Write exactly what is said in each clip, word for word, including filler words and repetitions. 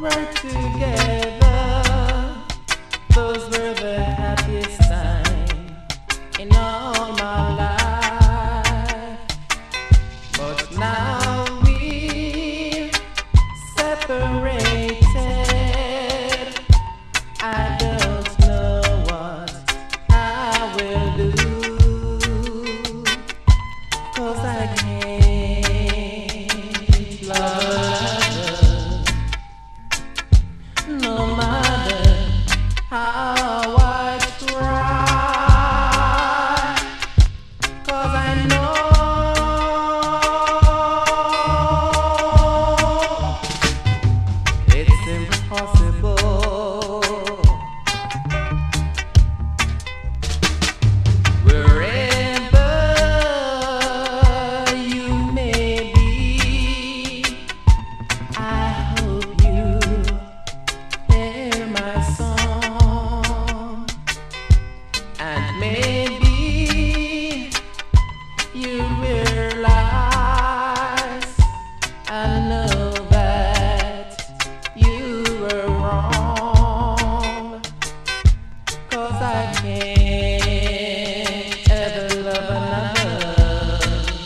were together, those were the happiest times in all my life. But now we're separated. I don't know what I will do, 'cause I can't love no matter how I try, 'cause I know it's impossible. Wherever you may be, I hope you hear my song, and maybe you realize I know that you were wrong, 'cause I can't ever love another,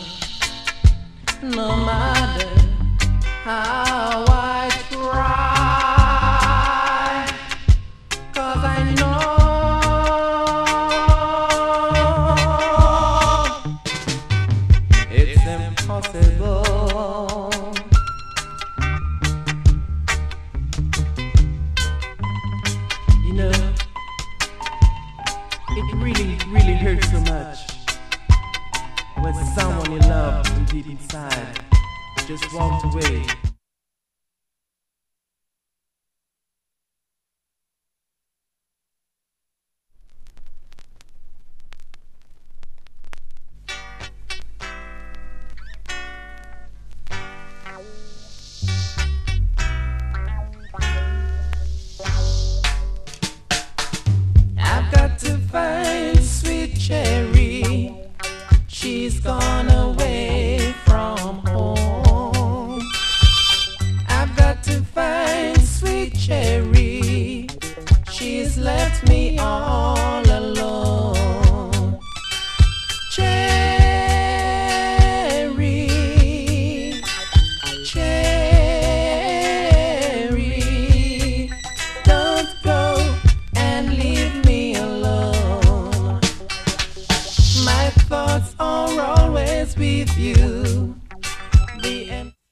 no matter how I try, 'cause I know it's impossible. You know, it really, really hurts so much when someone you love from deep inside just walked away. I've got to find sweet cherry. She's gone away from home. I've got to find sweet cherry. She's left me all alone. Cherry, cherry, don't go and leave me alone. My thoughts are always with you.